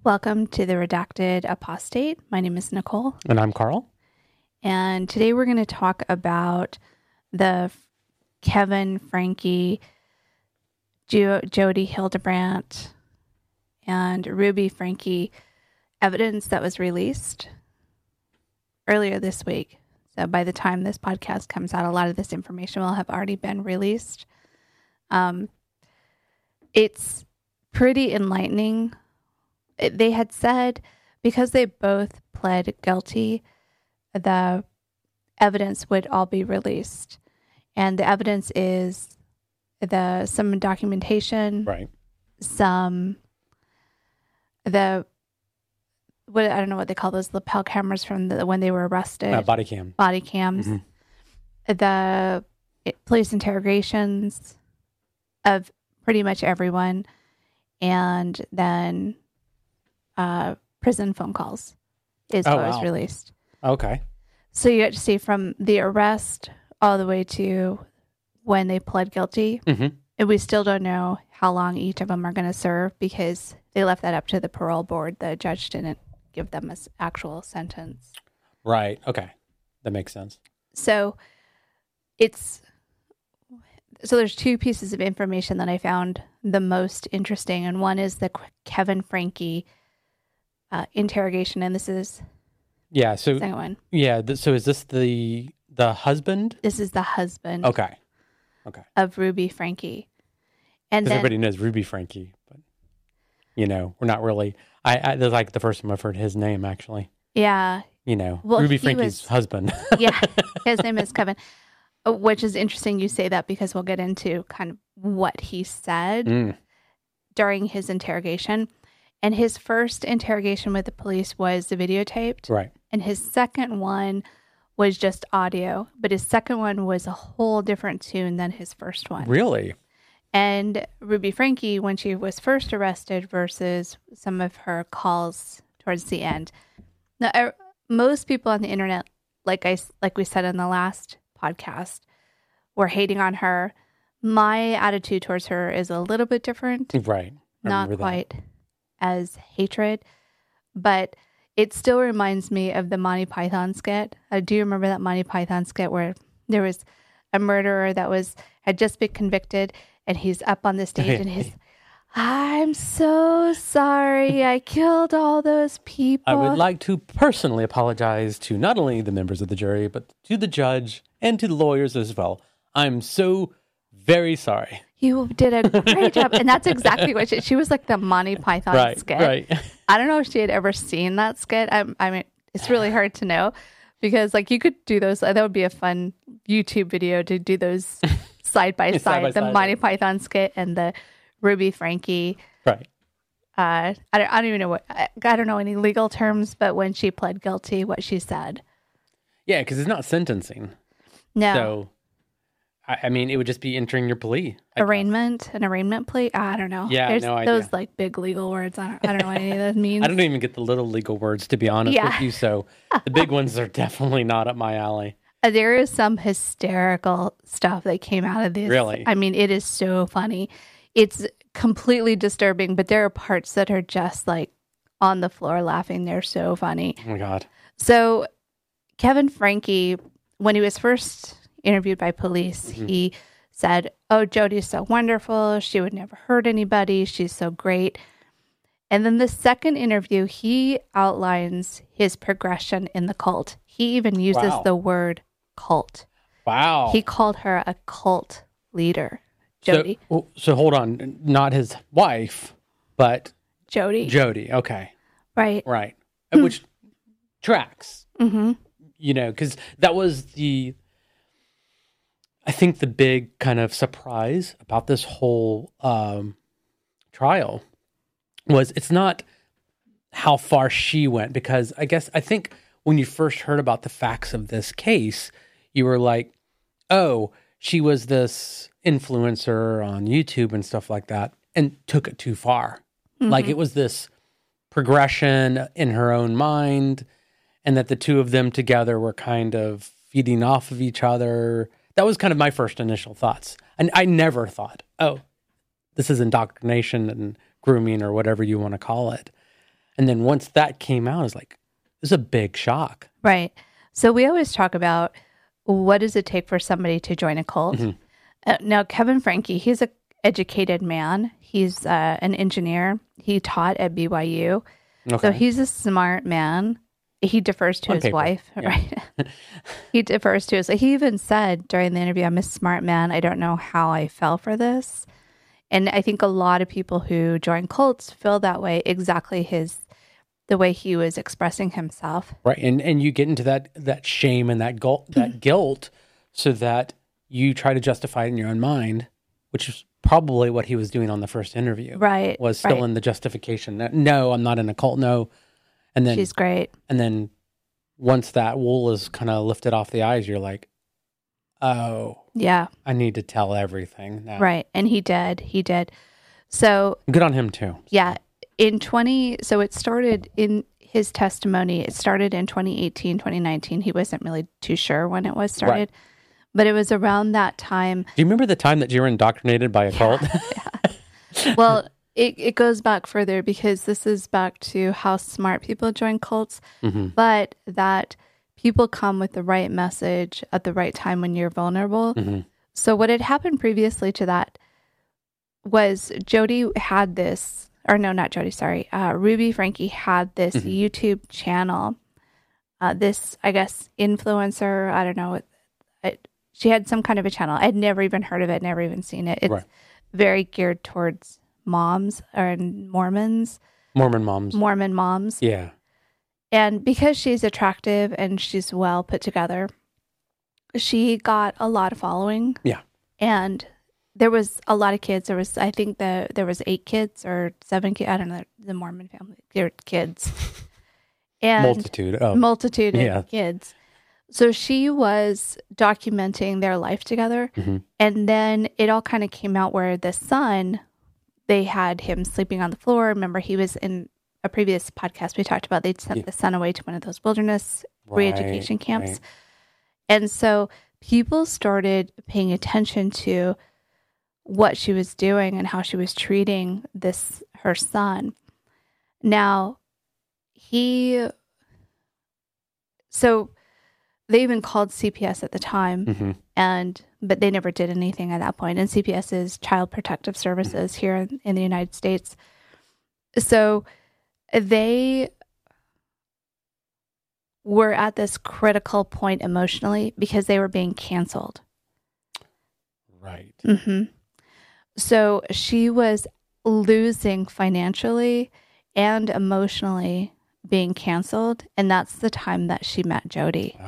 Welcome to the Redacted Apostate. My name is Nicole. And I'm Carl. And today we're going to talk about the Kevin Franke, Jodi Hildebrandt, and Ruby Franke evidence that was released earlier this week. So by the time this podcast comes out, a lot of this information will have already been released. It's pretty enlightening. They had said because they both pled guilty, the evidence would all be released. And the evidence is some documentation, Right. I don't know what they call those lapel cameras from when they were arrested. Body cam. Body cams. Mm-hmm. The police interrogations of pretty much everyone. And then prison phone calls is what was released. Okay. So you get to see from the arrest all the way to when they pled guilty. Mm-hmm. And we still don't know how long each of them are going to serve because they left that up to the parole board. The judge didn't give them an actual sentence. Right. Okay. That makes sense. So there's two pieces of information that I found the most interesting. And one is the Kevin Franke interrogation. And this is the second one. Yeah. So is this the husband? This is the husband. Okay. Of Ruby Franke. And Because then everybody knows Ruby Franke, but we're not really. That's like the first time I've heard his name actually. Yeah. Well, Ruby Franke's husband. Yeah, his name is Kevin, which is interesting you say that because we'll get into kind of what he said during his interrogation. And his first interrogation with the police was videotaped. Right. And his second one was just audio, but his second one was a whole different tune than his first one. Really? And Ruby Franke, when she was first arrested versus some of her calls towards the end. Now, most people on the internet, like we said in the last podcast, were hating on her. My attitude towards her is a little bit different. Right. Not quite as hatred, but it still reminds me of the Monty Python skit. Do you remember that Monty Python skit where there was a murderer that had just been convicted and he's up on the stage and he's, I'm so sorry I killed all those people. I would like to personally apologize to not only the members of the jury, but to the judge and to the lawyers as well. I'm so very sorry. You did a great job. And that's exactly what she was like the Monty Python skit. Right. I don't know if she had ever seen that skit. I mean, it's really hard to know because like you could do those. That would be a fun YouTube video to do those side by side. The Monty Python skit and the Ruby Franke. Right. I don't even know I don't know any legal terms, but when she pled guilty, what she said. Yeah, because it's not sentencing. No. So, I mean, it would just be entering your plea. An arraignment plea? I don't know. Yeah, There's no idea. those like big legal words. I don't know what any of those means. I don't even get the little legal words, to be honest with you. So the big ones are definitely not up my alley. There is some hysterical stuff that came out of this. Really? I mean, it is so funny. It's completely disturbing, but there are parts that are just like on the floor laughing. They're so funny. Oh my God. So Kevin Franke, when he was first interviewed by police, he said, "Oh, Jodi's so wonderful. She would never hurt anybody. She's so great." And then the second interview, he outlines his progression in the cult. He even uses the word cult. Wow. He called her a cult leader, Jodi. So hold on. Not his wife, but Jodi. Okay. Right. Which tracks. Mm-hmm. Because that was I think the big kind of surprise about this whole trial was it's not how far she went, because I think when you first heard about the facts of this case, you were like, oh, she was this influencer on YouTube and stuff like that and took it too far. Mm-hmm. Like it was this progression in her own mind, and that the two of them together were kind of feeding off of each other. That was kind of my first initial thoughts. And I never thought, oh, this is indoctrination and grooming or whatever you want to call it. And then once that came out, it was a big shock. Right. So we always talk about what does it take for somebody to join a cult? Now, Kevin Franke, he's an educated man. He's an engineer. He taught at BYU. Okay. So he's a smart man. He defers to On his paper, wife, yeah. right? He defers to his. He even said during the interview, "I'm a smart man. I don't know how I fell for this." And I think a lot of people who join cults feel that way. Exactly the way he was expressing himself. Right. And you get into that shame and that guilt so that you try to justify it in your own mind, which is probably what he was doing on the first interview. Right. Was still in the justification. No, I'm not in a cult. No. And then She's great. And then once that wool is kind of lifted off the eyes, you're like, oh, yeah, I need to tell everything now. Right. And he did. So good on him too. Yeah. So it started in his testimony. It started in 2018, 2019. He wasn't really too sure when it was started, Right. but it was around that time. Do you remember the time that you were indoctrinated by a cult? Well, it goes back further because this is back to how smart people join cults, but that people come with the right message at the right time when you're vulnerable. So what had happened previously to that was Jody had this, or no, not Jody, sorry. Ruby Franke had this YouTube channel, this, I guess, influencer, I don't know. She had some kind of a channel. I'd never even heard of it, never even seen it. It's very geared towards moms or Mormons. Mormon moms. Yeah. And because she's attractive and she's well put together, she got a lot of following. Yeah. And there was a lot of kids. I think there was 8 kids or 7 kids. I don't know, the Mormon family, their kids. And multitude of kids. So she was documenting their life together. And then it all kind of came out where the son, they had him sleeping on the floor. Remember, he was in a previous podcast we talked about, they'd sent the son away to one of those wilderness re-education camps. Right. And so people started paying attention to what she was doing and how she was treating her son. Now, so they even called CPS at the time, but they never did anything at that point. And CPS is Child Protective Services here in the United States. So they were at this critical point emotionally because they were being canceled. Right. So she was losing financially and emotionally, being canceled, and that's the time that she met Jody.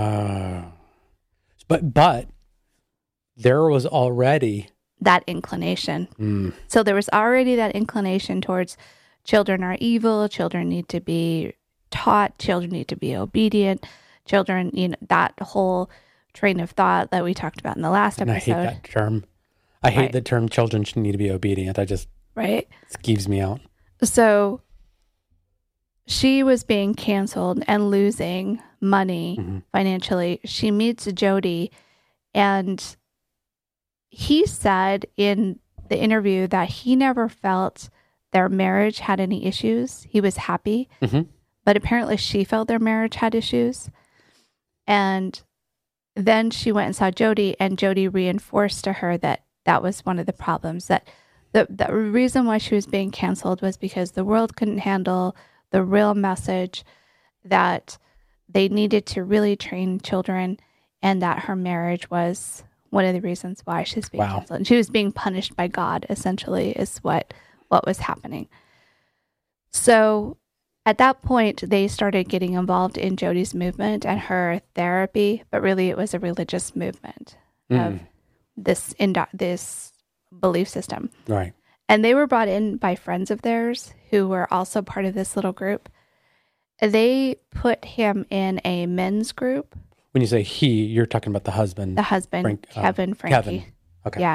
But there was already that inclination. So there was already that inclination towards children are evil, children need to be taught, children need to be obedient, children, that whole train of thought that we talked about in the last episode. I hate that term. I hate the term children should need to be obedient. It skeeves me out. So she was being canceled and losing money financially. She meets Jody, and he said in the interview that he never felt their marriage had any issues. He was happy, but apparently she felt their marriage had issues. And then she went and saw Jody, and Jody reinforced to her that was one of the problems, that the reason why she was being canceled was because the world couldn't handle the real message that they needed to really train children, and that her marriage was one of the reasons why she's being canceled. And she was being punished by God, essentially, is what was happening. So at that point, they started getting involved in Jody's movement and her therapy, but really it was a religious movement of this belief system. Right. And they were brought in by friends of theirs who were also part of this little group. They put him in a men's group. When you say he, you're talking about the husband. The husband, Kevin Franke. Kevin. Okay. Yeah.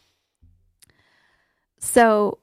So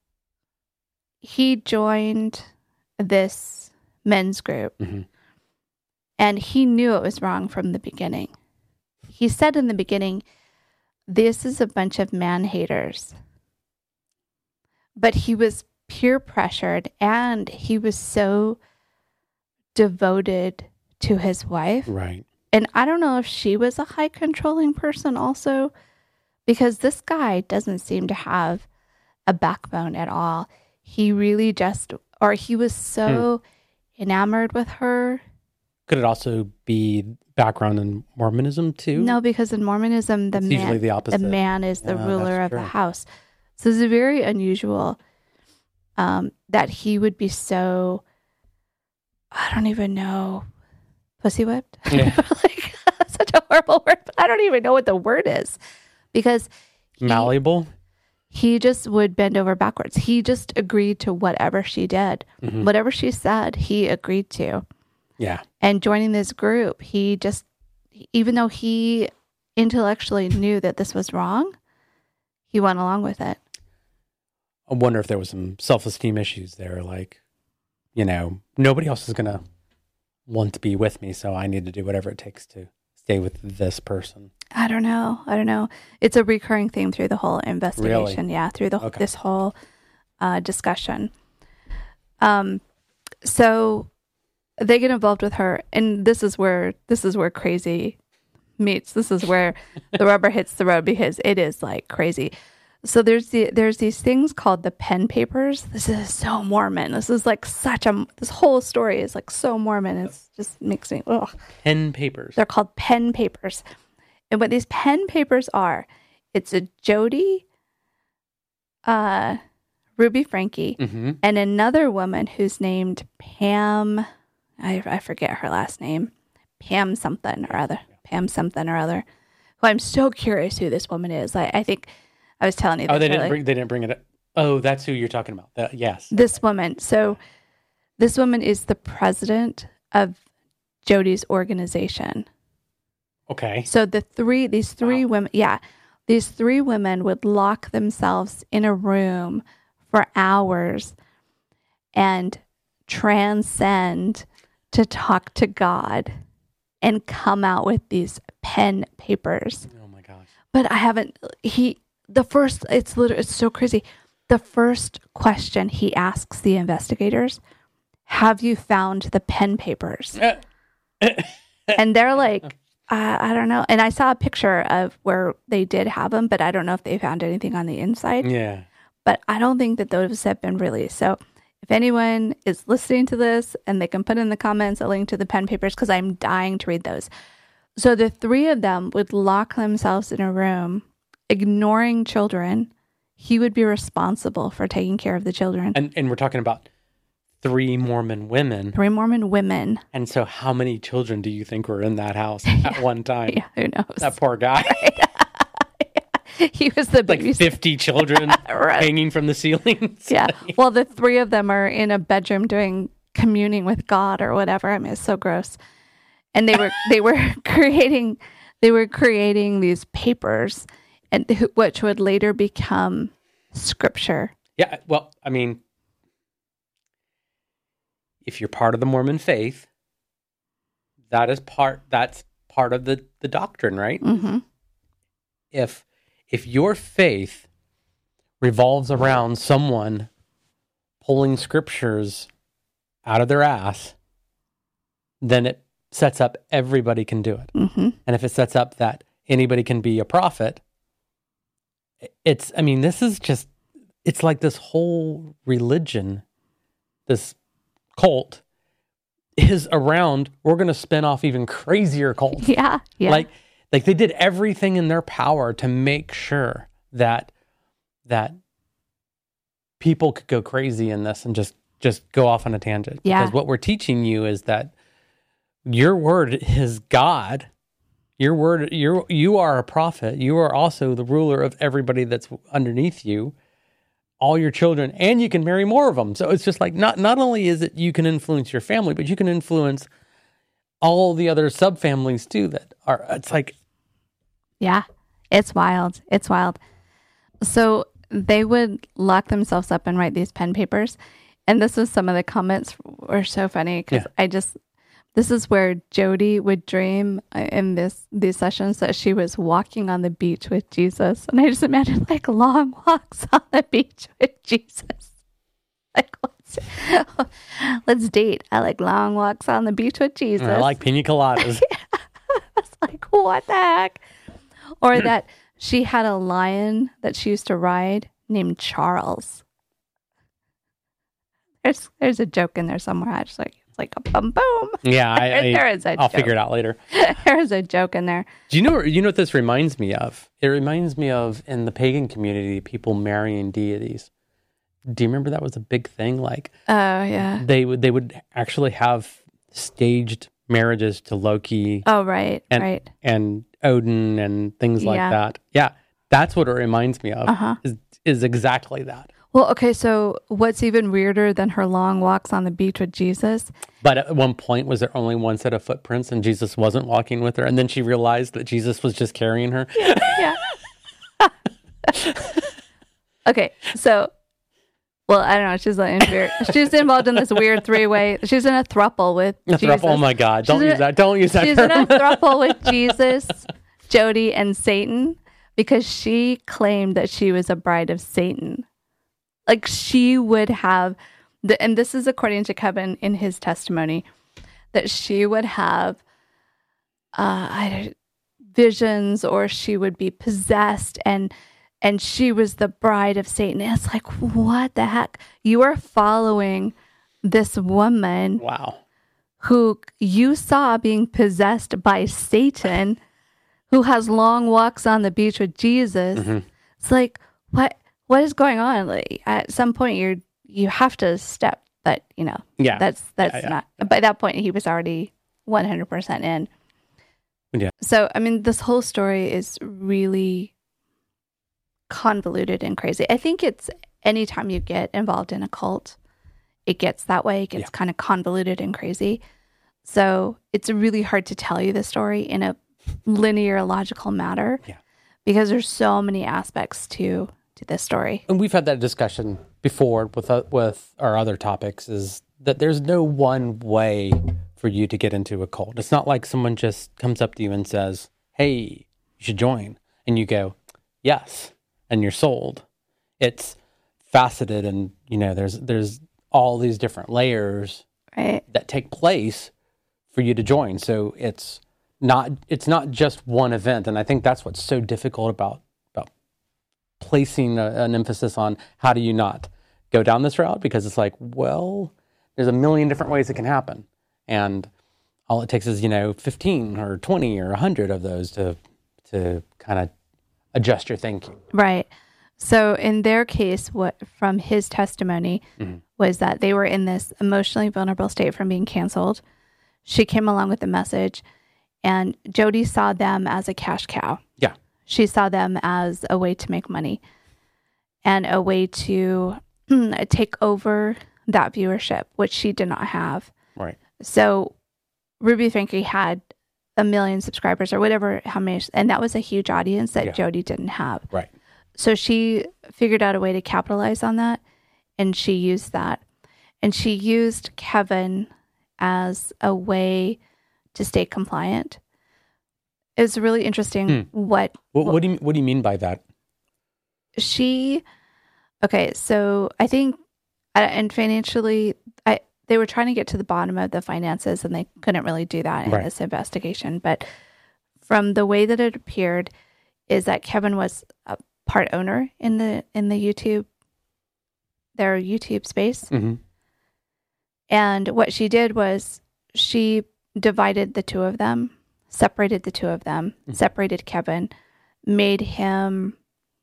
he joined this men's group, and he knew it was wrong from the beginning. He said in the beginning, this is a bunch of man haters. But he was peer pressured, and he was so devoted to his wife. Right. And I don't know if she was a high controlling person also, because this guy doesn't seem to have a backbone at all. He really he was so enamored with her. Could it also be background in Mormonism too? No, because in Mormonism, It's usually the opposite. The man is the ruler of true. the house. So it's very unusual that he would be so, I don't even know, pussy whipped? Yeah. Like, such a horrible word, but I don't even know what the word is. Because Malleable? he just would bend over backwards. He just agreed to whatever she did. Mhm. Whatever she said, he agreed to. Yeah. And joining this group, he just, even though he intellectually knew that this was wrong, he went along with it. I wonder if there was some self-esteem issues there. Like, nobody else is going to want to be with me, so I need to do whatever it takes to stay with this person. I don't know. It's a recurring theme through the whole investigation. Really? Yeah, through Okay. this whole discussion. So they get involved with her, and this is where crazy meets. This is where the rubber hits the road, because it is like crazy. So there's these things called the Penn Papers. This is so Mormon. This is like this whole story is like so Mormon. It's just makes me ugh. Penn Papers. They're called Penn Papers. And what these Penn Papers are, it's a Jody, Ruby Franke, Mm-hmm. and another woman who's named Pam. I forget her last name. Pam something or other. Who I'm so curious who this woman is. I think I was telling you. Oh, this they earlier. didn't bring it up. Oh, that's who you're talking about. Yes. This woman. So this woman is the president of Jody's organization. Okay. So these three women would lock themselves in a room for hours and transcend to talk to God and come out with these Penn Papers. Oh my gosh. But it's so crazy. The first question he asks the investigators, have you found the Penn Papers? And they're like, I don't know. And I saw a picture of where they did have them, but I don't know if they found anything on the inside. Yeah. But I don't think that those have been released. So if anyone is listening to this, and they can put in the comments a link to the Penn Papers, because I'm dying to read those. So the three of them would lock themselves in a room, ignoring children. He would be responsible for taking care of the children. And we're talking about 3 Mormon women. 3 Mormon women. And so how many children do you think were in that house at one time? Yeah, who knows? That poor guy. He was the Like baby. 50 children Right. hanging from the ceilings. Yeah. Well, the 3 of them are in a bedroom communing with God or whatever. I mean, it's so gross. And they were creating these papers, and which would later become scripture. Yeah. Well, I mean, if you're part of the Mormon faith, that's part of the doctrine, right? Mm-hmm. If your faith revolves around someone pulling scriptures out of their ass, then it sets up everybody can do it. Mm-hmm. And if it sets up that anybody can be a prophet, it's like this whole religion, this cult is around, we're going to spin off even crazier cults. Yeah. Yeah. Like they did everything in their power to make sure that people could go crazy in this and just go off on a tangent. Yeah. Because what we're teaching you is that your word is God. Your word, you are a prophet. You are also the ruler of everybody that's underneath you, all your children, and you can marry more of them. So it's just like not only is it you can influence your family, but you can influence all the other subfamilies too. It's like, yeah, it's wild. It's wild. So they would lock themselves up and write these pen papers, and this was some of the comments were so funny because this is where Jody would dream in these sessions that she was walking on the beach with Jesus. And I just imagine like long walks on the beach with Jesus. Like, let's date. I like long walks on the beach with Jesus. I like pina coladas. It's like, what the heck? Or that she had a lion that she used to ride named Charles. There's a joke in there somewhere. I just like, it's like a boom boom. Yeah, there is a I'll joke. figure it out later. There's a joke in there. Do you know what this reminds me of? It reminds me of in the pagan community, people marrying deities. Do you remember that was a big thing? Like, Oh yeah. they would actually have staged marriages to Loki Oh right, and right. and Odin and things like Yeah. that. Yeah, that's what it reminds me of. Uh-huh. Is exactly that. Well, okay, so what's even weirder than her long walks on the beach with Jesus? But at one point, was there only one set of footprints and Jesus wasn't walking with her? And then she realized that Jesus was just carrying her? Yeah. Okay, so, well, I don't know. She's involved in this weird three-way. She's in a throuple with Jesus. Oh my God. Don't use that. Don't use that She's term. in a throuple with Jesus, Jody, and Satan because she claimed that she was a bride of Satan. Like she would have, and this is according to Kevin in his testimony, that she would have visions or she would be possessed and she was the bride of Satan. And it's like, what the heck? You are following this woman Wow. who you saw being possessed by Satan, who has long walks on the beach with Jesus. Mm-hmm. It's like, what is going on? Like, at some point, you have to step, but Yeah. that's Yeah. not. By that point, he was already 100% in. Yeah. So, I mean, this whole story is really convoluted and crazy. I think it's anytime you get involved in a cult, it gets that way. It gets kind of convoluted and crazy. So it's really hard to tell you the story in a linear, logical manner because there's so many aspects to this story. And we've had that discussion before with our other topics, is that there's no one way for you to get into a cult. It's not like someone just comes up to you and says, hey, you should join. And you go, yes. And you're sold. It's faceted and, there's all these different layers that take place for you to join. So it's not just one event. And I think that's what's so difficult about placing an emphasis on how do you not go down this route, because it's like, well, there's a million different ways it can happen. And all it takes is, 15 or 20 or 100 of those to kind of adjust your thinking. Right. So in their case, what from his testimony was that they were in this emotionally vulnerable state from being canceled. She came along with the message, and Jody saw them as a cash cow. Yeah. She saw them as a way to make money and a way to take over that viewership, which she did not have. Right. So Ruby Franke had 1 million subscribers or whatever, how many, and that was a huge audience that Jody didn't have. Right. So she figured out a way to capitalize on that, and she used that. And she used Kevin as a way to stay compliant. It was really interesting what do you mean by that? Okay, so I think, and financially, they were trying to get to the bottom of the finances, and they couldn't really do that in this investigation. But from the way that it appeared, is that Kevin was a part owner in the their YouTube space. Mm-hmm. And what she did was she divided the two of them, separated the two of them, separated Kevin, made him,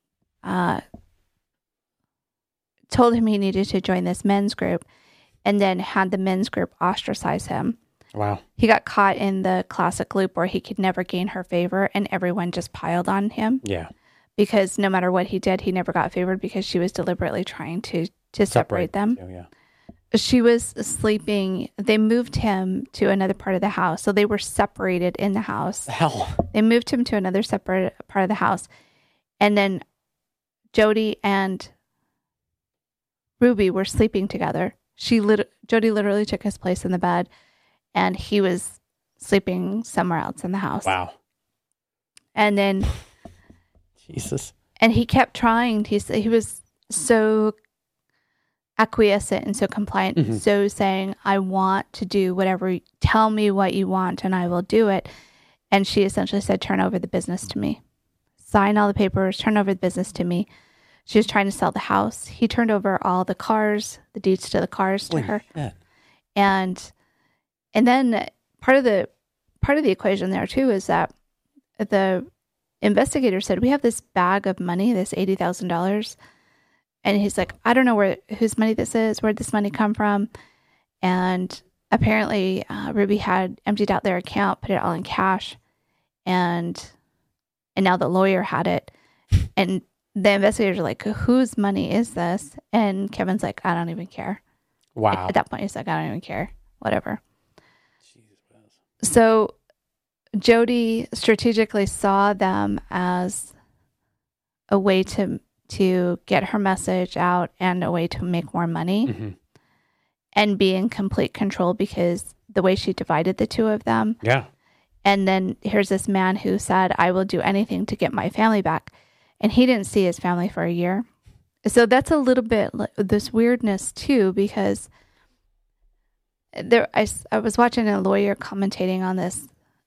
told him he needed to join this men's group, and then had the men's group ostracize him. Wow. He got caught in the classic loop where he could never gain her favor, and everyone just piled on him. Yeah. Because no matter what he did, he never got favored because she was deliberately trying to separate them. Yeah. She was sleeping. They moved him to another part of the house. So they were separated in the house. Hell. They moved him to another separate part of the house. And then Jody and Ruby were sleeping together. Jody literally took his place in the bed, and he was sleeping somewhere else in the house. Wow. And then Jesus. And he kept trying. He was so acquiescent and so compliant, Mhm. so saying, I want to do whatever, tell me what you want and I will do it. And she essentially said, turn over the business to me. Sign all the papers, turn over the business to me. She was trying to sell the house. He turned over all the cars, the deeds to the cars to Holy her. shit. And then part of the equation there too is that the investigator said, we have this bag of money, this $80,000. And he's like, I don't know whose money this is, where'd this money come from? And apparently Ruby had emptied out their account, put it all in cash. And now the lawyer had it. And the investigators are like, whose money is this? And Kevin's like, I don't even care. Wow. At that point, he's like, I don't even care. Whatever. Jesus. So Jody strategically saw them as a way to get her message out and a way to make more money Mm-hmm. and be in complete control because the way she divided the two of them. Yeah. And then here's this man who said, I will do anything to get my family back. And he didn't see his family for a year. So that's a little bit this weirdness too, because I was watching a lawyer commentating on this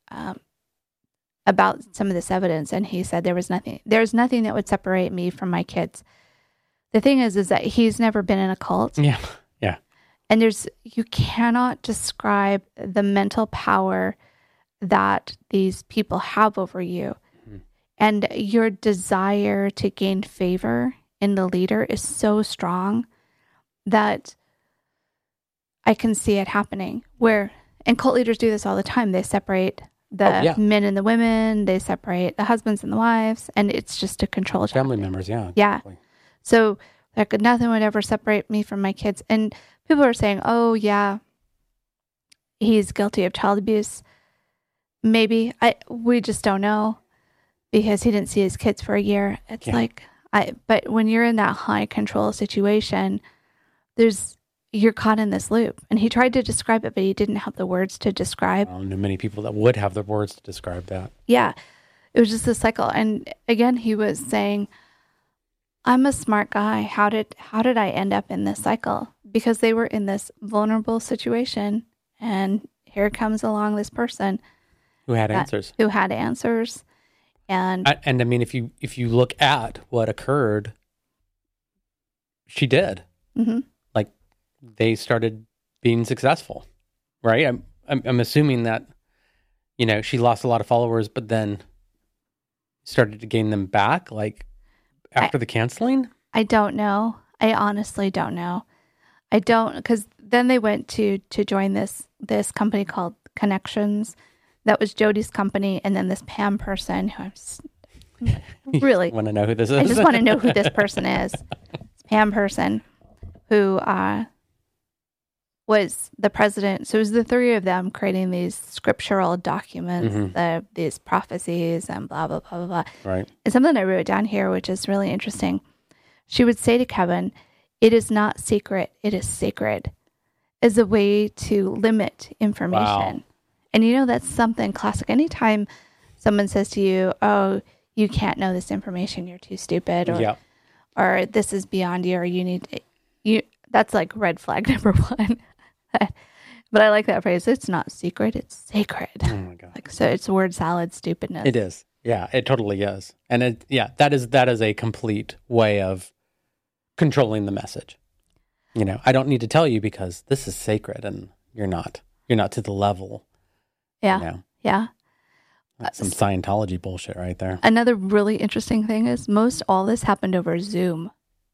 about some of this evidence. And he said there's nothing that would separate me from my kids. The thing is that he's never been in a cult. Yeah. Yeah. And you cannot describe the mental power that these people have over you. Mm-hmm. And your desire to gain favor in the leader is so strong that I can see it happening. And cult leaders do this all the time. They separate the men and the women. They separate the husbands and the wives. And it's just to control family members. Yeah. Yeah. Exactly. So like nothing would ever separate me from my kids. And people are saying, oh, yeah, he's guilty of child abuse. Maybe. We just don't know because he didn't see his kids for a year. It's but when you're in that high control situation, you're caught in this loop. And he tried to describe it, but he didn't have the words to describe. I don't know many people that would have the words to describe that. Yeah. It was just a cycle. And again, he was saying, I'm a smart guy. How did I end up in this cycle? Because they were in this vulnerable situation, and here comes along this person who had answers. And I mean, if you look at what occurred, she did. Mm-hmm. Like they started being successful, right? I'm assuming that she lost a lot of followers, but then started to gain them back, like. After the canceling? I don't know. I honestly don't know. I don't, because then they went to join this company called Connections. That was Jody's company. And then this Pam person who I'm really want to know who this is. I just want to know who this person is. This Pam person who was the president. So it was the three of them creating these scriptural documents, mm-hmm. These prophecies and blah, blah, blah, blah, blah. Right. And something I wrote down here, which is really interesting. She would say to Kevin, it is not secret, it is sacred, as a way to limit information. Wow. And that's something classic. Anytime someone says to you, oh, you can't know this information, you're too stupid, or this is beyond you, or that's like red flag number one. But I like that phrase. It's not secret, it's sacred. Oh my God. So it's word salad stupidness. It is. Yeah, it totally is. And that is a complete way of controlling the message. I don't need to tell you because this is sacred and you're not to the level. Yeah. Yeah. That's some Scientology bullshit right there. Another really interesting thing is all this happened over Zoom.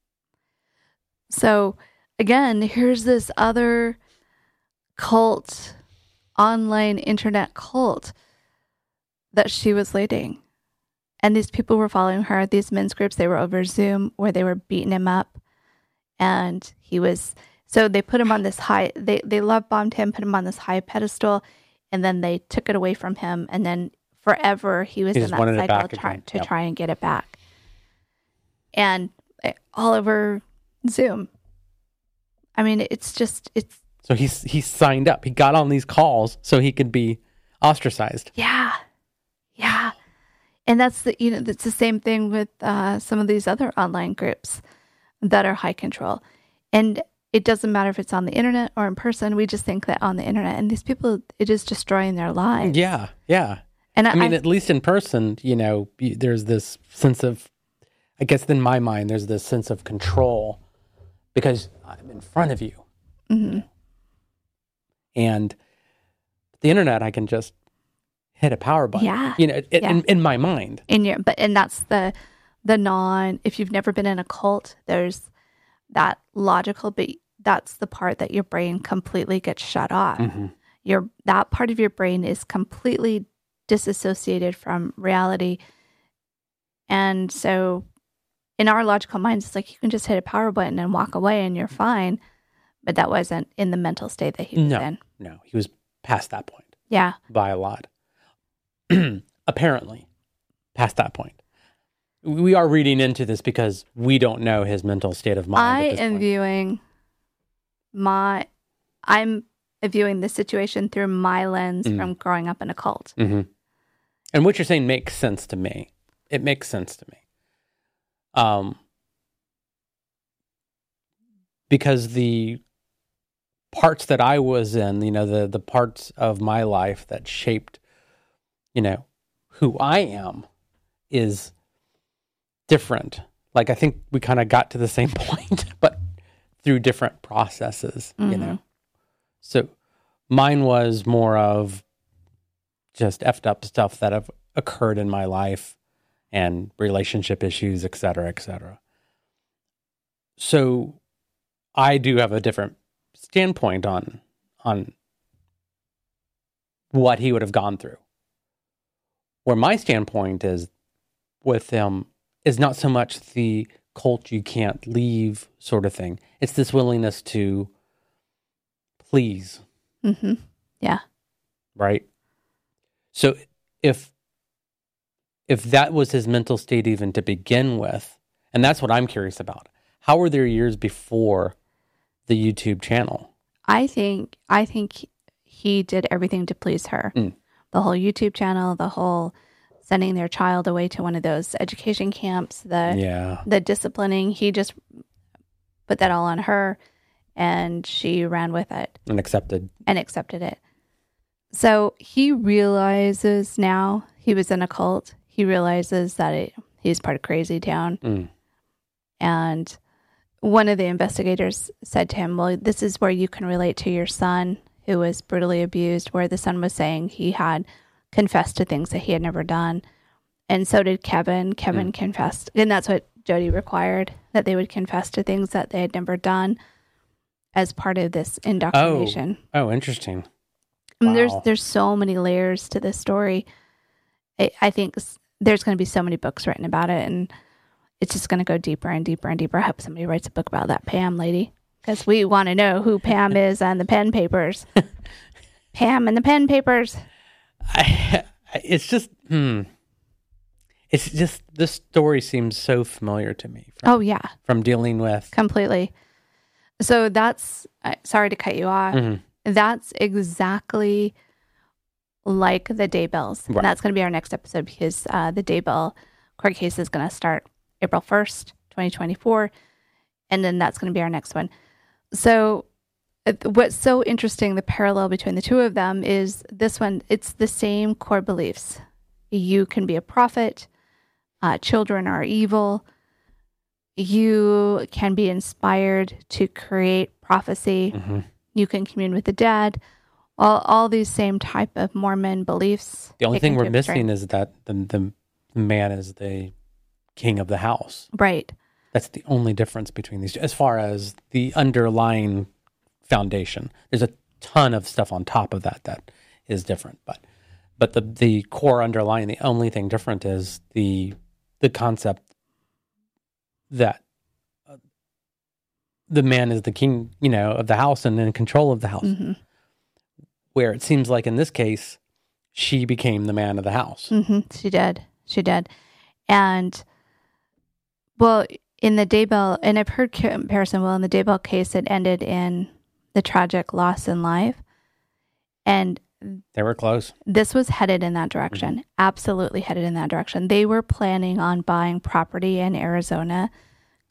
So again, here's this other cult, online internet cult that she was leading. And these people were following her, these men's groups. They were over Zoom where they were beating him up. And so they put him on this high, they love bombed him, put him on this high pedestal, and then they took it away from him. And then forever he was in that cycle to try and get it back. And all over Zoom. I mean, it's. So he signed up. He got on these calls so he could be ostracized. Yeah. Yeah. And that's that's the same thing with some of these other online groups that are high control. And it doesn't matter if it's on the internet or in person. We just think that on the internet, and these people, it is destroying their lives. Yeah, yeah. And I mean, at least in person, there's this sense of, I guess in my mind, there's this sense of control because I'm in front of you. Mm-hmm. And the internet, I can just hit a power button. Yeah. In my mind. And that's the if you've never been in a cult, there's that logical, but that's the part that your brain completely gets shut off. Mm-hmm. That part of your brain is completely disassociated from reality. And so in our logical minds, it's like you can just hit a power button and walk away and you're fine. But that wasn't in the mental state that he was in. No, he was past that point. Yeah. By a lot. Apparently, past that point. We are reading into this because we don't know his mental state of mind. I'm viewing the situation through my lens from growing up in a cult. Mm-hmm. And what you're saying makes sense to me. It makes sense to me. Because the parts that I was in, the parts of my life that shaped, who I am is different. Like, I think we kind of got to the same point, but through different processes, So mine was more of just effed up stuff that have occurred in my life and relationship issues, et cetera, et cetera. So I do have a different standpoint on what he would have gone through. Where my standpoint is with him is not so much the cult you can't leave sort of thing. It's this willingness to please. Mm-hmm. Yeah. Right? So if that was his mental state even to begin with, and that's what I'm curious about, how were their years before the YouTube channel? I think he did everything to please her. The whole YouTube channel, the whole sending their child away to one of those education camps, the disciplining, he just put that all on her and she ran with it. And accepted it. So he realizes now he was in a cult. He realizes that he's part of Crazy Town. And one of the investigators said to him, well, this is where you can relate to your son who was brutally abused, where the son was saying he had confessed to things that he had never done. And so did Kevin. Kevin confessed. And that's what Jody required, that they would confess to things that they had never done as part of this indoctrination. Oh, interesting. I mean, Wow. there's so many layers to this story. I think there's going to be so many books written about it, and it's just going to go deeper and deeper and deeper. I hope somebody writes a book about that Pam lady, because we want to know who Pam is and the pen papers. Pam and the pen papers. It's just this story seems so familiar to me. From dealing with completely. So that's, sorry to cut you off. That's exactly like the Daybells. Right. And that's going to be our next episode, because the Daybell court case is going to start April 1st, 2024. And then that's going to be our next one. So what's so interesting, the parallel between the two of them is this one, it's the same core beliefs. You can be a prophet. Children are evil. You can be inspired to create prophecy. You can commune with the dead. All these same type of Mormon beliefs. The only thing we're missing is that the man is the king of the house. Right. That's the only difference between these two, as far as the underlying foundation. There's a ton of stuff on top of that is different, but the core underlying, the only thing different is the concept that the man is the king, of the house and in control of the house. Where it seems like in this case, she became the man of the house. She did. And, well, in the Daybell, and I've heard comparison, in the Daybell case, it ended in the tragic loss in life. And they were close. This was headed in that direction. Absolutely headed in that direction. They were planning on buying property in Arizona,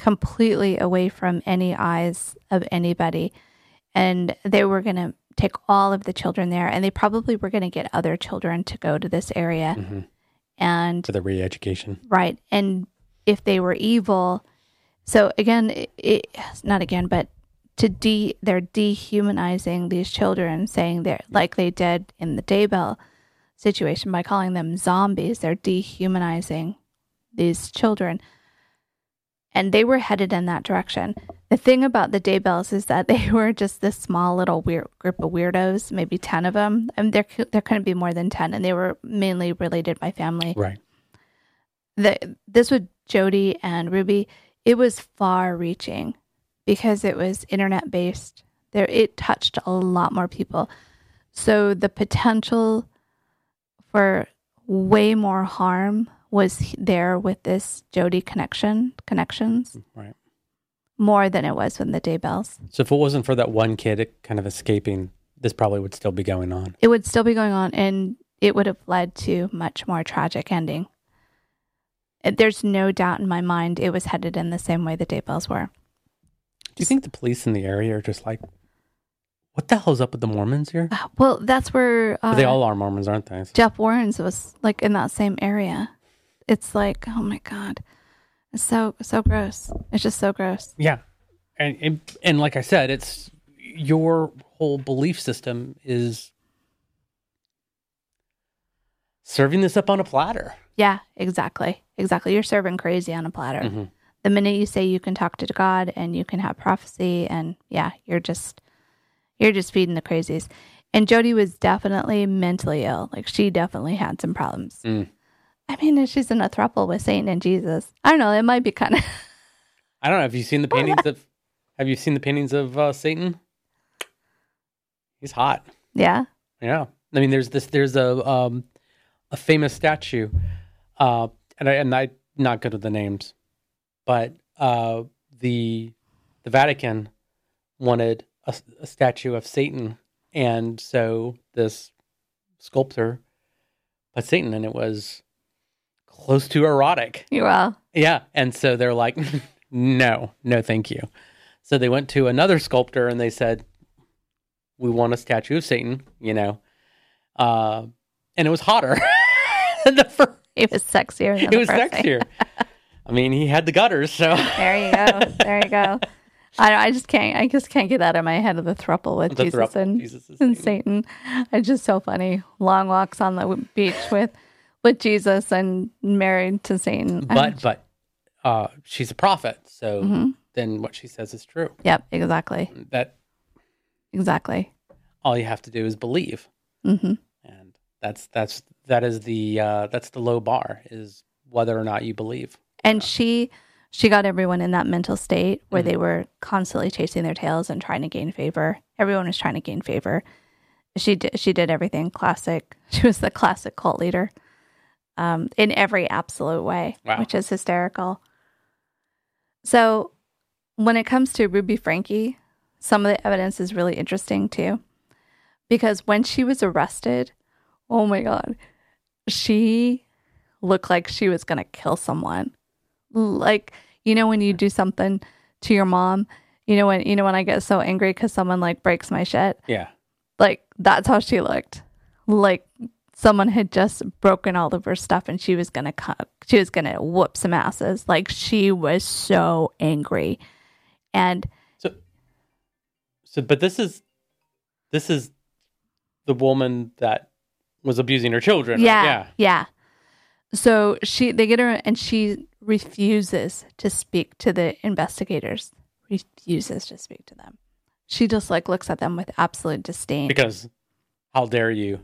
completely away from any eyes of anybody. And they were going to take all of the children there, and they probably were going to get other children to go to this area. Mm-hmm. And For the re-education. right. And if they were evil, so again, not again, but they're dehumanizing these children, saying they're like they did in the Daybell situation by calling them zombies. They're dehumanizing these children. And they were headed in that direction. The thing about the Daybells is that they were just this small little weird group of weirdos, maybe 10 of them. And there couldn't be more than 10, and they were mainly related by family. Right. This with Jody and Ruby, it was far-reaching because it was internet-based. It touched a lot more people. So the potential for way more harm was there with this Jody connections. Right. More than it was with the Daybells. So if it wasn't for that one kid kind of escaping, this probably would still be going on. It would still be going on, and it would have led to much more tragic ending. There's no doubt in my mind it was headed in the same way the Daybells were. Do you think the police in the area are just like, what the hell's up with the Mormons here? Well, that's where... They all are Mormons, aren't they? Jeff Warren's was like in that same area. It's like, oh my God. It's so gross. It's just so gross. Yeah. And like I said, it's your whole belief system is serving this up on a platter. Yeah, exactly. You're serving crazy on a platter. Mm-hmm. The minute you say you can talk to God and you can have prophecy, and yeah, you're just feeding the crazies. And Jody was definitely mentally ill. Like, she definitely had some problems. Mm. I mean, she's in a throuple with Satan and Jesus. I don't know. It might be kind of... I don't know. Have you seen the paintings of Satan? He's hot. Yeah. Yeah. I mean, there's a famous statue, and I'm not good with the names, but the Vatican wanted a statue of Satan, and so this sculptor put Satan, and it was close to erotic. Well. Yeah, and so they're like, no, thank you. So they went to another sculptor, and they said, we want a statue of Satan, and it was hotter than the first. It was sexier than the first thing. Sexier. I mean, he had the gutters, so. There you go. I just can't get out of my head of the throuple with Jesus and Satan. It's just so funny. Long walks on the beach with Jesus and married to Satan. But she's a prophet, so then what she says is true. Yep, exactly. Exactly. All you have to do is believe, and that is the low bar, is whether or not you believe. And she got everyone in that mental state where they were constantly chasing their tails and trying to gain favor. Everyone was trying to gain favor. She did everything classic. She was the classic cult leader, in every absolute way, which is hysterical. So when it comes to Ruby Franke, some of the evidence is really interesting too, because when she was arrested, oh my God, she looked like she was going to kill someone. Like, when you do something to your mom, when I get so angry because someone like breaks my shit. Yeah. Like, that's how she looked. Like someone had just broken all of her stuff and she was going to whoop some asses. Like, she was so angry. And but this is the woman that was abusing her children. Yeah. Right? Yeah. So they get her, and she refuses to speak to the investigators. Refuses to speak to them. She just looks at them with absolute disdain. Because how dare you,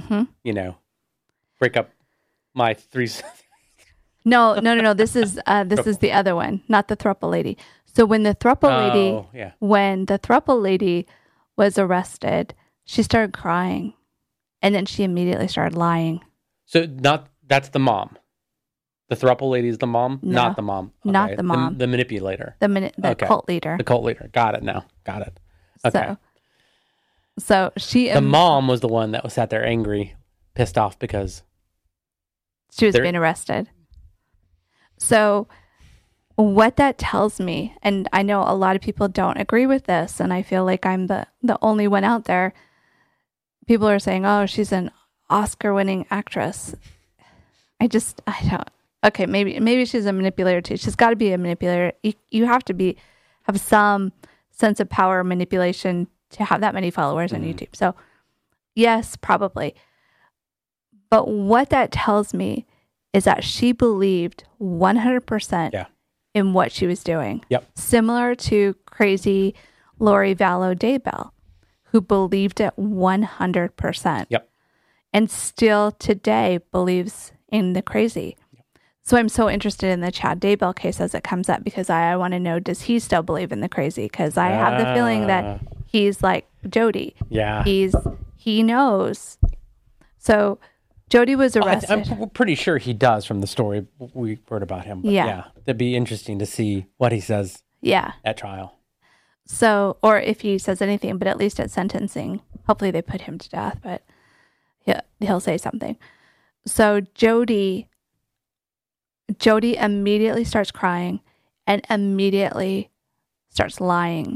break up my three. No. This is the other one, not the throuple lady. So when the throuple lady was arrested, she started crying, and then she immediately started lying. So that's the mom. The throuple lady is the mom? No, not the mom. Okay. Not the mom. The manipulator. The cult leader. The cult leader. Got it now. Got it. Okay. So she... The mom was the one that was sat there angry, pissed off because... she was being arrested. So what that tells me, and I know a lot of people don't agree with this, and I feel like I'm the only one out there. People are saying, "Oh, she's an Oscar-winning actress." I don't. Okay, maybe she's a manipulator too. She's got to be a manipulator. You have to have some sense of power manipulation to have that many followers on YouTube. So, yes, probably. But what that tells me is that she believed 100% in what she was doing. Yep. Similar to crazy Lori Vallow Daybell, who believed it 100%. Yep. And still today believes in the crazy. Yep. So I'm so interested in the Chad Daybell case as it comes up, because I want to know, does he still believe in the crazy? Because I have the feeling that he's like Jodi. Yeah. He knows. So Jodi was arrested. I'm pretty sure he does from the story we heard about him. But yeah. That'd be interesting to see what he says at trial. So, or if he says anything, but at least at sentencing, hopefully they put him to death, but he'll say something. So Jodi immediately starts crying and immediately starts lying.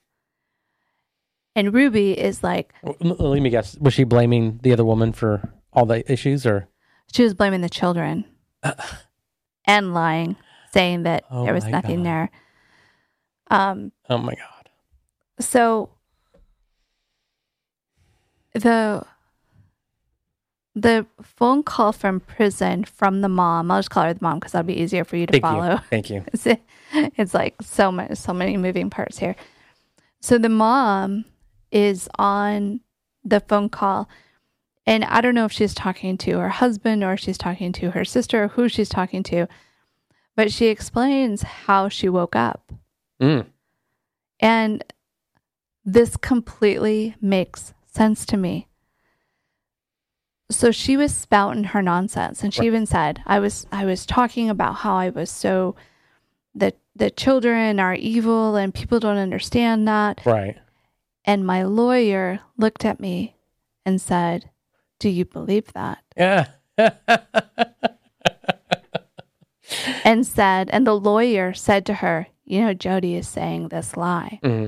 And Ruby is like... Let me guess. Was she blaming the other woman for all the issues, or? She was blaming the children and lying, saying that there was nothing there. Oh my God. So the phone call from prison from the mom, I'll just call her the mom because that'll be easier for you to follow. Thank you. It's like so many moving parts here. So the mom is on the phone call, and I don't know if she's talking to her husband or she's talking to her sister or who she's talking to, but she explains how she woke up. And this completely makes sense to me. So she was spouting her nonsense, and she even said, I was talking about how I was so the children are evil and people don't understand that. Right. And my lawyer looked at me and said, "Do you believe that?" Yeah. And the lawyer said to her, "Jodi is saying this lie." Mm-hmm.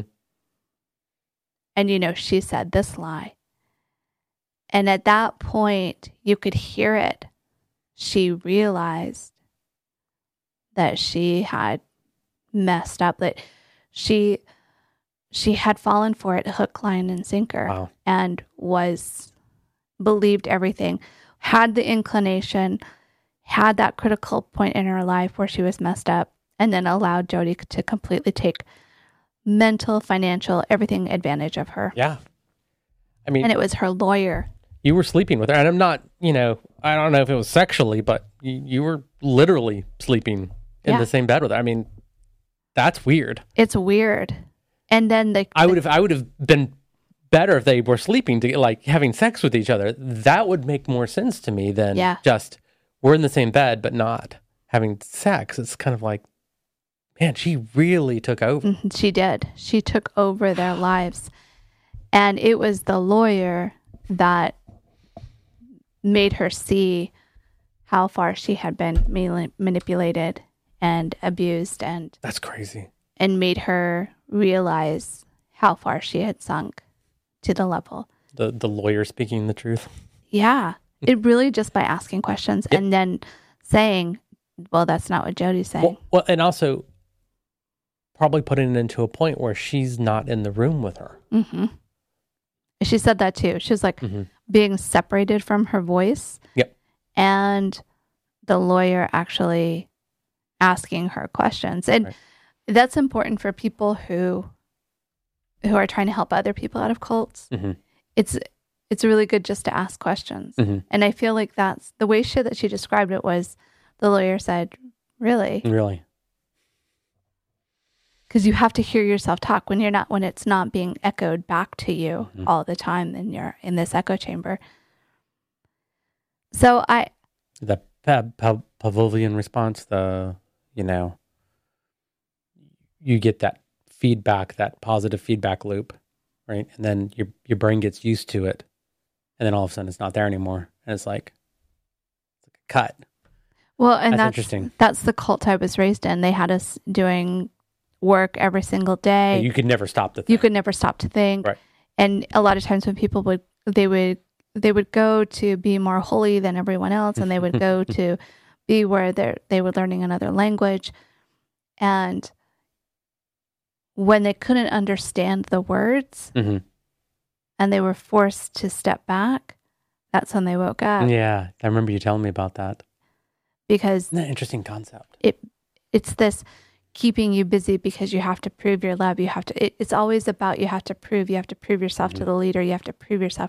And she said this lie. And at that point, you could hear it. She realized that she had messed up, that she had fallen for it hook, line, and sinker, and believed everything, had the inclination, had that critical point in her life where she was messed up, and then allowed Jodi to completely take mental, financial, everything advantage of her. Yeah. I mean, and it was her lawyer. You were sleeping with her. And I'm not, I don't know if it was sexually, but you were literally sleeping in the same bed with her. I mean, that's weird. It's weird. And then I would have been better if they were sleeping to like having sex with each other. That would make more sense to me than just we're in the same bed but not having sex. It's kind of like, man, she really took over. She did. She took over their lives. And it was the lawyer that made her see how far she had been manipulated and abused, and that's crazy. And made her realize how far she had sunk to the level. The lawyer speaking the truth. Yeah. It really just by asking questions and then saying, well, that's not what Jodi's saying. Well, and also probably putting it into a point where she's not in the room with her. Mm-hmm. She said that too. She was like being separated from her voice. Yep. And the lawyer actually asking her questions. And that's important for people who are trying to help other people out of cults. Mm-hmm. It's really good just to ask questions. Mm-hmm. And I feel like that's the way that she described it was the lawyer said, really? Really? Because you have to hear yourself talk when it's not being echoed back to you all the time and you're in this echo chamber. So the Pavlovian response, you get that feedback, that positive feedback loop, right? And then your brain gets used to it. And then all of a sudden it's not there anymore. And it's like a cut. Well, and That's interesting. That's the cult I was raised in. They had us doing work every single day. You could never stop to think. You could never stop to think. Right. And a lot of times when people would go to be more holy than everyone else, and they would go to be where they were learning another language. And when they couldn't understand the words Mm-hmm. and they were forced to step back, that's when they woke up. Yeah, I remember you telling me about that. Because Isn't that an interesting concept? it's this keeping you busy because you have to prove your love. You have to, it's always about, you have to prove yourself to the leader. You have to prove yourself.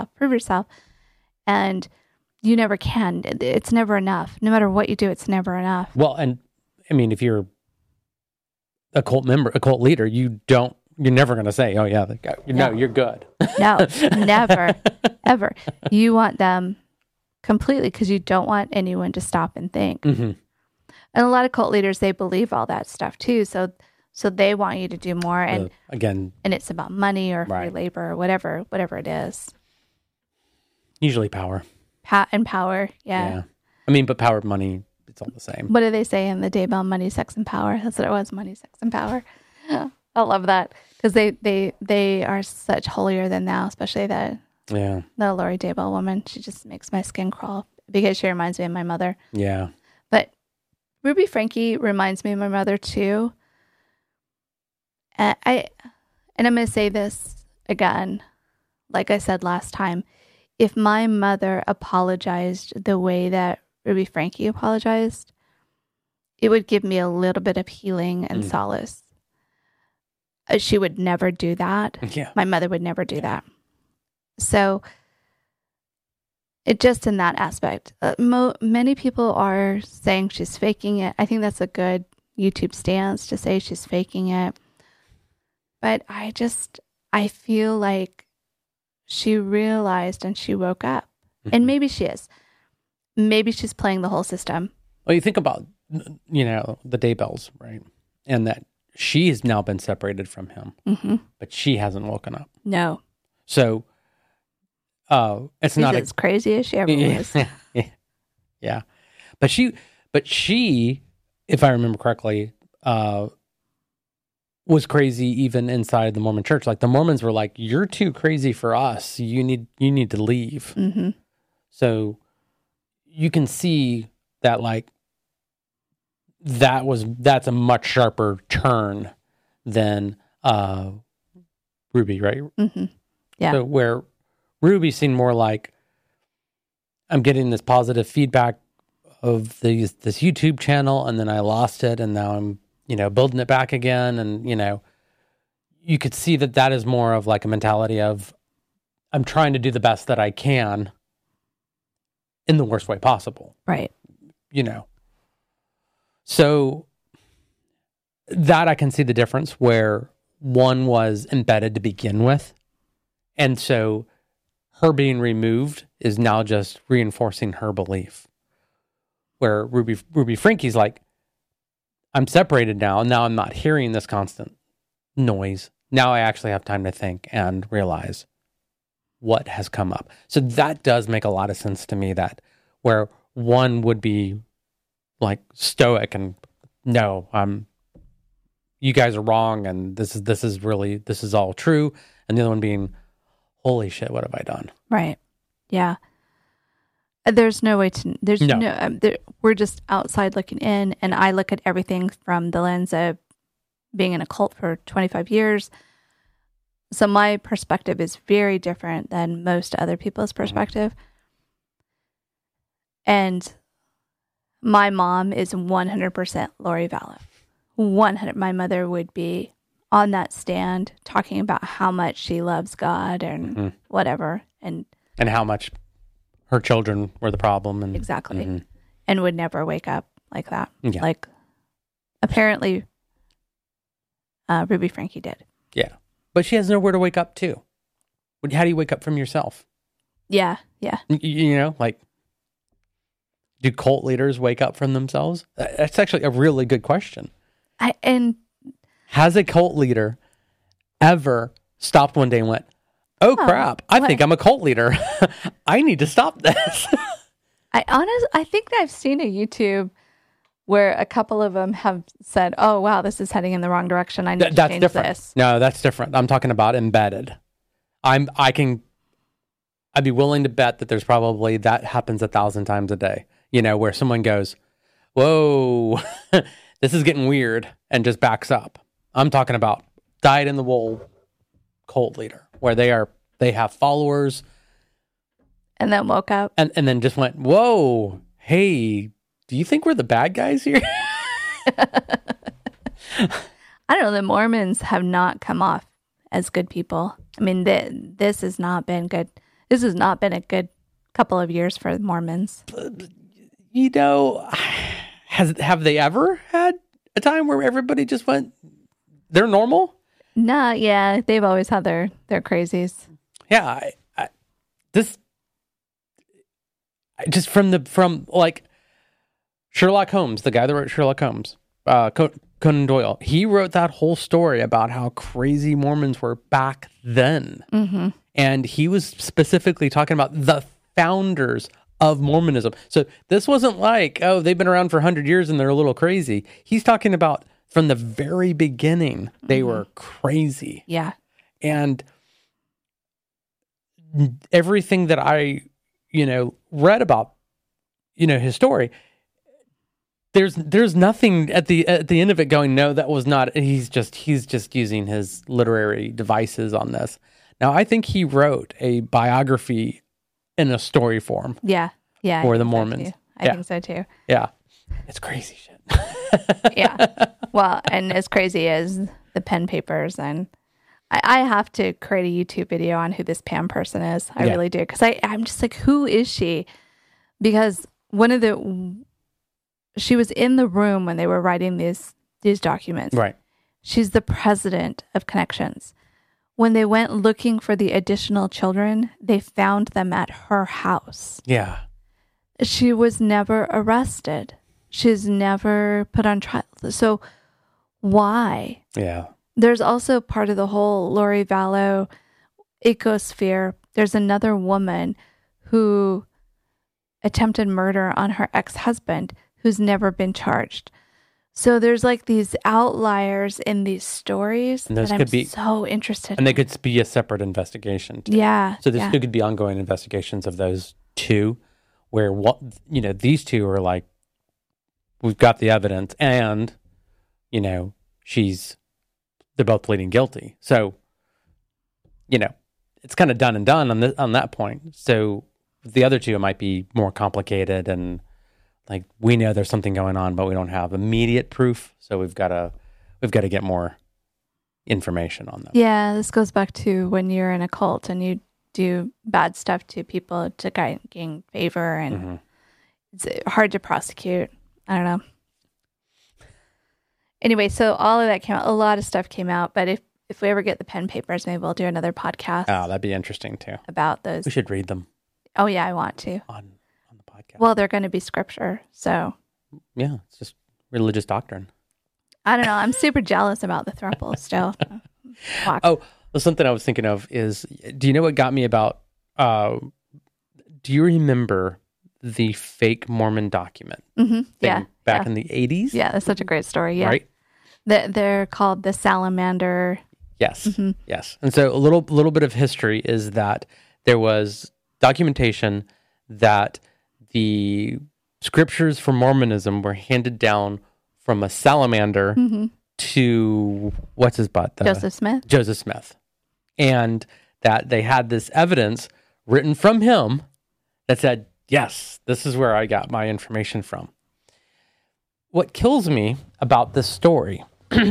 And you never can. It's never enough. No matter what you do, it's never enough. Well, and I mean, if you're a cult leader, you're never going to say, oh yeah, no, you're good. No, never, ever. You want them completely because you don't want anyone to stop and think. Mm-hmm. And a lot of cult leaders, they believe all that stuff too. So they want you to do more. And again, and it's about money or free right. labor or whatever it is. Usually power. And power. Yeah. I mean, but power, money, it's all the same. What do they say in the Daybell? Money, sex, and power. That's what it was. Money, sex, and power. I love that because they are such holier than thou, especially the Lori Daybell woman. She just makes my skin crawl because she reminds me of my mother. Yeah. But Ruby Franke reminds me of my mother too. And I'm going to say this again, like I said last time. If my mother apologized the way that Ruby Franke apologized, it would give me a little bit of healing and solace. She would never do that. Yeah. My mother would never do that. So it just in that aspect, many people are saying she's faking it. I think that's a good YouTube stance to say she's faking it. But I feel like she realized and she woke up. And maybe she is. Maybe she's playing the whole system. Well, you think about, the Daybells, right? And that she has now been separated from him, but she hasn't woken up. No. So it's not as crazy as she ever was. Yeah. But she, if I remember correctly, was crazy even inside the Mormon church. Like the Mormons were like, "You're too crazy for us. You need to leave." Mm-hmm. So you can see that like that's a much sharper turn than Ruby, right? Mm-hmm. Yeah. So where Ruby seemed more like, I'm getting this positive feedback of this YouTube channel, and then I lost it, and now I'm building it back again, and you could see that is more of like a mentality of, I'm trying to do the best that I can in the worst way possible. Right. So that I can see the difference where one was embedded to begin with. And so her being removed is now just reinforcing her belief. Where Ruby Franke's like, I'm separated now. And now I'm not hearing this constant noise. Now I actually have time to think and realize what has come up. So that does make a lot of sense to me, that where one would be like stoic and no, you guys are wrong, and this is all true, and the other one being, holy shit, what have I done? Right. Yeah. There's no way to. There's no. We're just outside looking in, and I look at everything from the lens of being in a cult for 25 years. So my perspective is very different than most other people's perspective. And my mom is 100% Lori Vallow. 100. My mother would be on that stand talking about how much she loves God and whatever, and how much her children were the problem, and exactly, and would never wake up like that. Yeah. Like apparently, Ruby Franke did. Yeah, but she has nowhere to wake up to. How do you wake up from yourself? Yeah. Like, do cult leaders wake up from themselves? That's actually a really good question. Has a cult leader ever stopped one day and went, oh crap, I think I'm a cult leader. I need to stop this. I think that I've seen a YouTube where a couple of them have said, "Oh wow, this is heading in the wrong direction. I need to change different. this." No, that's different. I'm talking about embedded. I'd be willing to bet that there's probably that happens 1,000 times a day. Where someone goes, "Whoa, this is getting weird," and just backs up. I'm talking about dyed in the wool cult leader, where they have followers, and then woke up, and then just went, "Whoa, hey, do you think we're the bad guys here?" I don't know. The Mormons have not come off as good people. I mean, this has not been good. This has not been a good couple of years for the Mormons. Have they ever had a time where everybody just went, they're normal? No, yeah, they've always had their crazies. Yeah, just from like Sherlock Holmes, the guy that wrote Sherlock Holmes, Conan Doyle, he wrote that whole story about how crazy Mormons were back then. Mm-hmm. And he was specifically talking about the founders of Mormonism. So this wasn't like, oh, they've been around for 100 years and they're a little crazy. He's talking about from the very beginning, they were crazy. Yeah. And everything that I, read about, his story, there's nothing at the end of it going, no, that was not, he's just using his literary devices on this. Now, I think he wrote a biography in a story form. Yeah. For the Mormons. I think so too. Yeah. It's crazy shit. Yeah. Well, and as crazy as the pen papers, and I have to create a YouTube video on who this Pam person is. I really do. Because I'm just like, who is she? Because she was in the room when they were writing these documents. Right. She's the president of Connections. When they went looking for the additional children, they found them at her house. Yeah. She was never arrested. She's never put on trial. So why? Yeah. There's also part of the whole Lori Vallow ecosphere. There's another woman who attempted murder on her ex-husband who's never been charged. So there's like these outliers in these stories that I'm so interested in. And they could be a separate investigation too. Yeah. So there could be ongoing investigations of those two where these two are like, we've got the evidence and, they're both pleading guilty. So, it's kind of done and done on that point. So the other two, it might be more complicated and like we know there's something going on, but we don't have immediate proof. So we've got to get more information on them. Yeah, this goes back to when you're in a cult and you do bad stuff to people to gain favor, and it's hard to prosecute. I don't know. Anyway, so all of that came out. A lot of stuff came out, but if we ever get the pen papers, maybe we'll do another podcast. Oh, that'd be interesting too. About those. We should read them. Oh yeah, I want to. On the podcast. Well, they're going to be scripture, so. Yeah, it's just religious doctrine. I don't know. I'm super jealous about the throuple still. Oh, well, something I was thinking of is, do you know what got me about, do you remember the fake Mormon document? Mm-hmm. Yeah. Back in the 80s? Yeah, that's such a great story. Yeah. Right? They're called the Salamander. Yes. Mm-hmm. Yes. And so a little bit of history is that there was documentation that the scriptures for Mormonism were handed down from a salamander to, what's his butt? Joseph Smith. Joseph Smith. And that they had this evidence written from him that said, yes, this is where I got my information from. What kills me about this story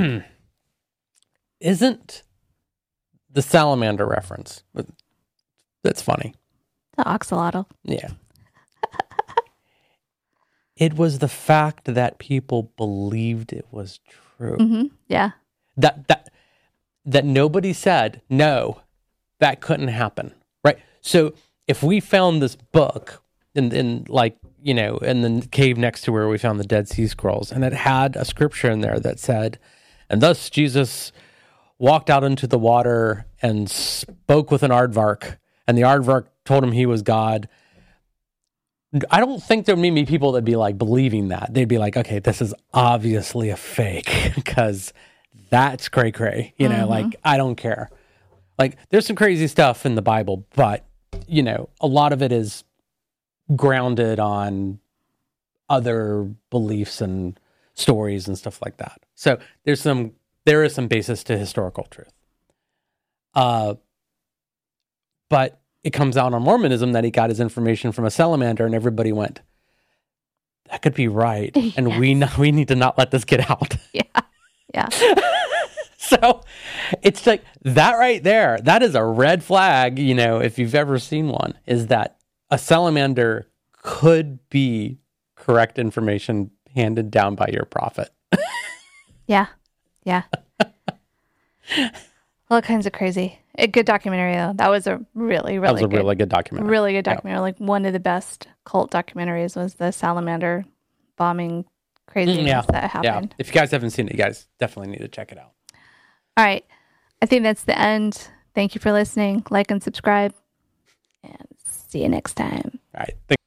isn't the salamander reference. That's funny. The oxalotl. Yeah. It was the fact that people believed it was true. Mm-hmm. Yeah. That nobody said, no, that couldn't happen. Right? So if we found this book in like, in the cave next to where we found the Dead Sea Scrolls, and it had a scripture in there that said, and thus Jesus walked out into the water and spoke with an aardvark, and the aardvark told him he was God. I don't think there would be people that'd be like believing that. They'd be like, okay, this is obviously a fake because that's cray cray. You know, like, I don't care. Like, there's some crazy stuff in the Bible, but, you know, a lot of it is grounded on other beliefs and stories and stuff like that. So there is some basis to historical truth. But it comes out on Mormonism that he got his information from a salamander, and everybody went, that could be right. And yes. we need to not let this get out. Yeah. So it's like that right there. That is a red flag, you know, if you've ever seen one, is that a salamander could be correct information handed down by your prophet. Yeah. All kinds of crazy. A good documentary, though. That was a really good documentary. Really good documentary. Yeah. Like, one of the best cult documentaries was the salamander bombing craziness that happened. Yeah. If you guys haven't seen it, you guys definitely need to check it out. All right. I think that's the end. Thank you for listening. Like and subscribe. And see you next time. All right.